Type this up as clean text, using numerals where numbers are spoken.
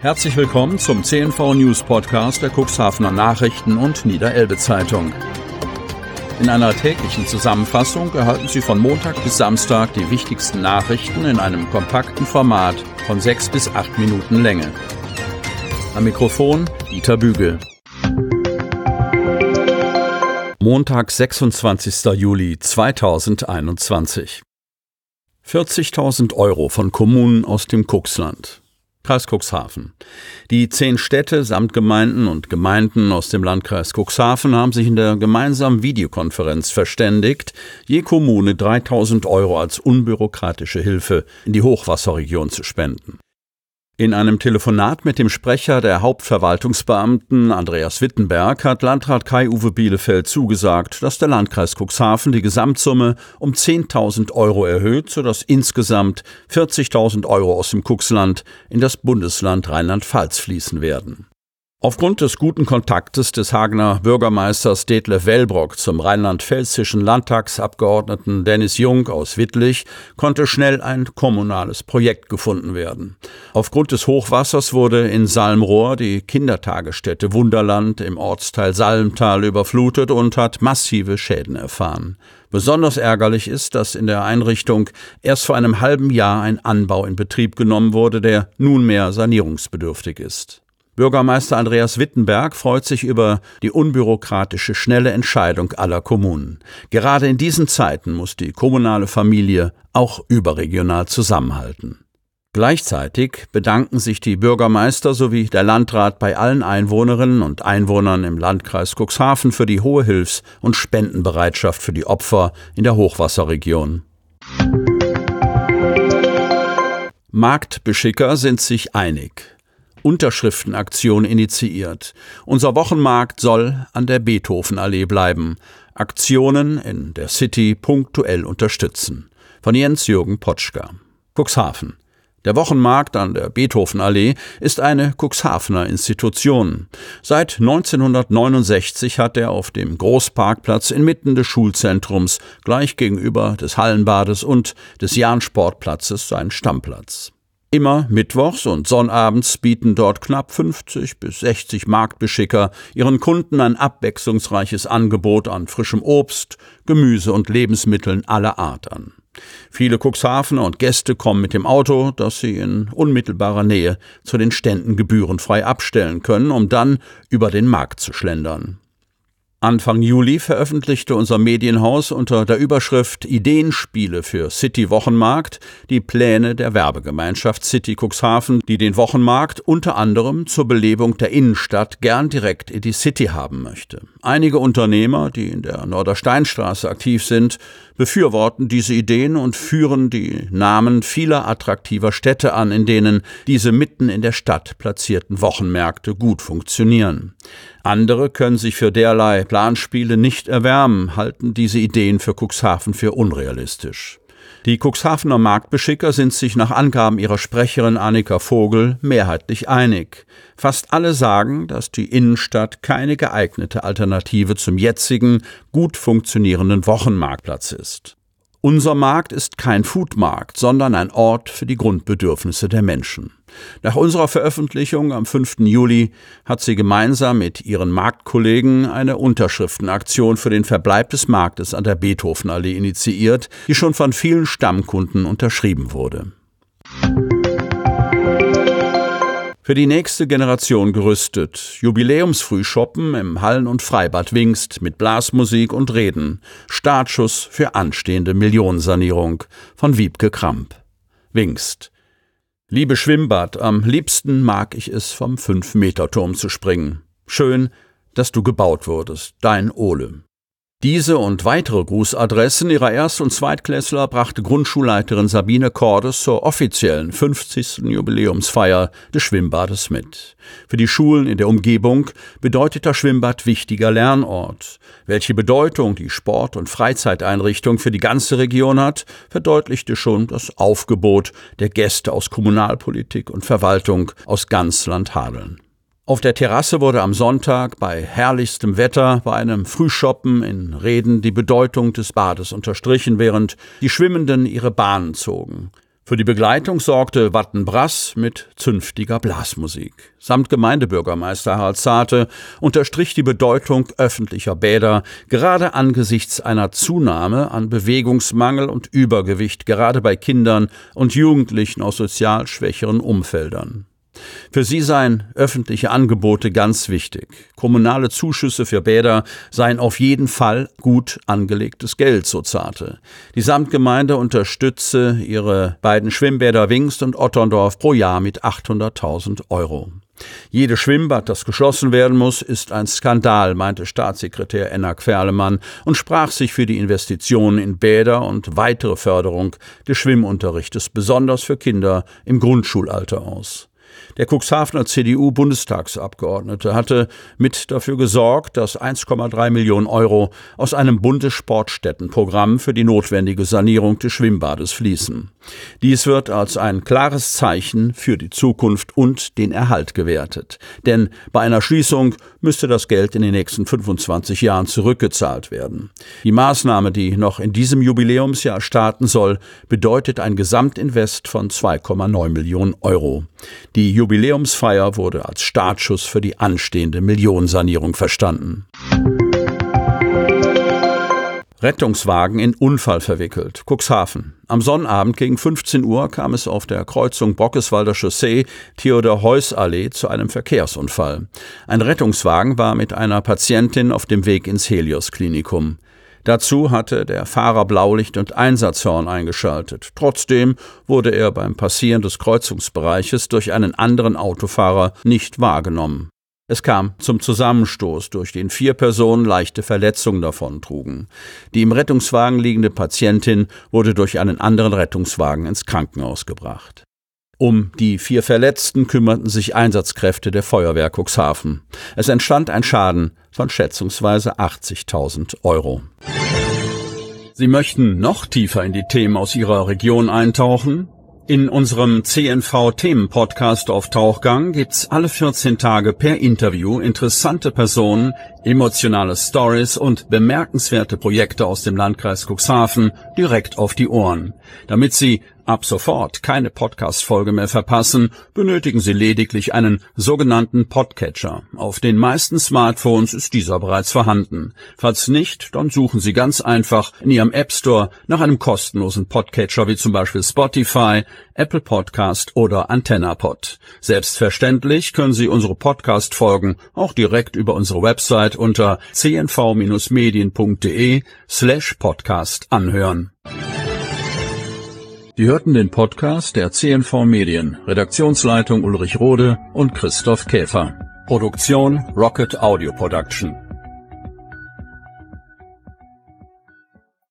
Herzlich willkommen zum CNV News Podcast der Cuxhavener Nachrichten und Niederelbe Zeitung. In einer täglichen Zusammenfassung erhalten Sie von Montag bis Samstag die wichtigsten Nachrichten in einem kompakten Format von 6 bis 8 Minuten Länge. Am Mikrofon Dieter Bügel. Montag, 26. Juli 2021. 40.000 Euro von Kommunen aus dem Cuxland. Kreis Cuxhaven. Die 10 Städte samt Gemeinden und Gemeinden aus dem Landkreis Cuxhaven haben sich in der gemeinsamen Videokonferenz verständigt, je Kommune 3.000 Euro als unbürokratische Hilfe in die Hochwasserregion zu spenden. In einem Telefonat mit dem Sprecher der Hauptverwaltungsbeamten Andreas Wittenberg hat Landrat Kai-Uwe Bielefeld zugesagt, dass der Landkreis Cuxhaven die Gesamtsumme um 10.000 Euro erhöht, sodass insgesamt 40.000 Euro aus dem Cuxland in das Bundesland Rheinland-Pfalz fließen werden. Aufgrund des guten Kontaktes des Hagener Bürgermeisters Detlef Wellbrock zum rheinland-pfälzischen Landtagsabgeordneten Dennis Jung aus Wittlich konnte schnell ein kommunales Projekt gefunden werden. Aufgrund des Hochwassers wurde in Salmrohr die Kindertagesstätte Wunderland im Ortsteil Salmtal überflutet und hat massive Schäden erfahren. Besonders ärgerlich ist, dass in der Einrichtung erst vor einem halben Jahr ein Anbau in Betrieb genommen wurde, der nunmehr sanierungsbedürftig ist. Bürgermeister Andreas Wittenberg freut sich über die unbürokratische, schnelle Entscheidung aller Kommunen. Gerade in diesen Zeiten muss die kommunale Familie auch überregional zusammenhalten. Gleichzeitig bedanken sich die Bürgermeister sowie der Landrat bei allen Einwohnerinnen und Einwohnern im Landkreis Cuxhaven für die hohe Hilfs- und Spendenbereitschaft für die Opfer in der Hochwasserregion. Marktbeschicker sind sich einig. Unterschriftenaktion initiiert. Unser Wochenmarkt soll an der Beethovenallee bleiben. Aktionen in der City punktuell unterstützen. Von Jens-Jürgen Potschka. Cuxhaven. Der Wochenmarkt an der Beethovenallee ist eine Cuxhavener Institution. Seit 1969 hat er auf dem Großparkplatz inmitten des Schulzentrums gleich gegenüber des Hallenbades und des Jahn-Sportplatzes seinen Stammplatz. Immer mittwochs und sonnabends bieten dort knapp 50 bis 60 Marktbeschicker ihren Kunden ein abwechslungsreiches Angebot an frischem Obst, Gemüse und Lebensmitteln aller Art an. Viele Cuxhavener und Gäste kommen mit dem Auto, das sie in unmittelbarer Nähe zu den Ständen gebührenfrei abstellen können, um dann über den Markt zu schlendern. Anfang Juli veröffentlichte unser Medienhaus unter der Überschrift Ideenspiele für City Wochenmarkt die Pläne der Werbegemeinschaft City Cuxhaven, die den Wochenmarkt unter anderem zur Belebung der Innenstadt gern direkt in die City haben möchte. Einige Unternehmer, die in der Nordersteinstraße aktiv sind, befürworten diese Ideen und führen die Namen vieler attraktiver Städte an, in denen diese mitten in der Stadt platzierten Wochenmärkte gut funktionieren. Andere können sich für derlei Planspiele nicht erwärmen, halten diese Ideen für Cuxhaven für unrealistisch. Die Cuxhavener Marktbeschicker sind sich nach Angaben ihrer Sprecherin Annika Vogel mehrheitlich einig. Fast alle sagen, dass die Innenstadt keine geeignete Alternative zum jetzigen, gut funktionierenden Wochenmarktplatz ist. Unser Markt ist kein Foodmarkt, sondern ein Ort für die Grundbedürfnisse der Menschen. Nach unserer Veröffentlichung am 5. Juli hat sie gemeinsam mit ihren Marktkollegen eine Unterschriftenaktion für den Verbleib des Marktes an der Beethovenallee initiiert, die schon von vielen Stammkunden unterschrieben wurde. Für die nächste Generation gerüstet. Jubiläumsfrühshoppen im Hallen- und Freibad Wingst mit Blasmusik und Reden. Startschuss für anstehende Millionensanierung von Wiebke Kramp. Wingst. Liebe Schwimmbad, am liebsten mag ich es, vom 5-Meter-Turm zu springen. Schön, dass du gebaut wurdest. Dein Ole. Diese und weitere Grußadressen ihrer Erst- und Zweitklässler brachte Grundschulleiterin Sabine Cordes zur offiziellen 50. Jubiläumsfeier des Schwimmbades mit. Für die Schulen in der Umgebung bedeutet das Schwimmbad wichtiger Lernort. Welche Bedeutung die Sport- und Freizeiteinrichtung für die ganze Region hat, verdeutlichte schon das Aufgebot der Gäste aus Kommunalpolitik und Verwaltung aus ganz Landhadeln. Auf der Terrasse wurde am Sonntag bei herrlichstem Wetter bei einem Frühshoppen in Reden die Bedeutung des Bades unterstrichen, während die Schwimmenden ihre Bahnen zogen. Für die Begleitung sorgte Wattenbrass mit zünftiger Blasmusik. Samtgemeindebürgermeister Harald Zarte unterstrich die Bedeutung öffentlicher Bäder, gerade angesichts einer Zunahme an Bewegungsmangel und Übergewicht, gerade bei Kindern und Jugendlichen aus sozial schwächeren Umfeldern. Für sie seien öffentliche Angebote ganz wichtig. Kommunale Zuschüsse für Bäder seien auf jeden Fall gut angelegtes Geld, so Zarte. Die Samtgemeinde unterstütze ihre beiden Schwimmbäder Wingst und Otterndorf pro Jahr mit 800.000 €. Jedes Schwimmbad, das geschlossen werden muss, ist ein Skandal, meinte Staatssekretär Enna Querlemann und sprach sich für die Investitionen in Bäder und weitere Förderung des Schwimmunterrichtes, besonders für Kinder im Grundschulalter aus. Der Cuxhavener CDU-Bundestagsabgeordnete hatte mit dafür gesorgt, dass 1,3 Millionen € aus einem Bundessportstättenprogramm für die notwendige Sanierung des Schwimmbades fließen. Dies wird als ein klares Zeichen für die Zukunft und den Erhalt gewertet. Denn bei einer Schließung müsste das Geld in den nächsten 25 Jahren zurückgezahlt werden. Die Maßnahme, die noch in diesem Jubiläumsjahr starten soll, bedeutet ein Gesamtinvest von 2,9 Millionen €. Die Jubiläumsfeier wurde als Startschuss für die anstehende Millionensanierung verstanden. Rettungswagen in Unfall verwickelt. Cuxhaven. Am Sonnabend gegen 15 Uhr kam es auf der Kreuzung Bockeswalder Chaussee, Theodor-Heuss-Allee zu einem Verkehrsunfall. Ein Rettungswagen war mit einer Patientin auf dem Weg ins Helios-Klinikum. Dazu hatte der Fahrer Blaulicht- und Einsatzhorn eingeschaltet. Trotzdem wurde er beim Passieren des Kreuzungsbereiches durch einen anderen Autofahrer nicht wahrgenommen. Es kam zum Zusammenstoß, durch den 4 Personen leichte Verletzungen davontrugen. Die im Rettungswagen liegende Patientin wurde durch einen anderen Rettungswagen ins Krankenhaus gebracht. Um die 4 Verletzten kümmerten sich Einsatzkräfte der Feuerwehr Cuxhaven. Es entstand ein Schaden von schätzungsweise 80.000 €. Sie möchten noch tiefer in die Themen aus Ihrer Region eintauchen? In unserem CNV-Themen-Podcast auf Tauchgang gibt's alle 14 Tage per Interview interessante Personen, emotionale Stories und bemerkenswerte Projekte aus dem Landkreis Cuxhaven direkt auf die Ohren. Damit Sie ab sofort keine Podcast-Folge mehr verpassen, benötigen Sie lediglich einen sogenannten Podcatcher. Auf den meisten Smartphones ist dieser bereits vorhanden. Falls nicht, dann suchen Sie ganz einfach in Ihrem App Store nach einem kostenlosen Podcatcher wie zum Beispiel Spotify, Apple Podcast oder AntennaPod. Selbstverständlich können Sie unsere Podcast-Folgen auch direkt über unsere Website unter cnv-medien.de/podcast anhören. Sie hörten den Podcast der CNV Medien, Redaktionsleitung Ulrich Rode und Christoph Käfer. Produktion Rocket Audio Production.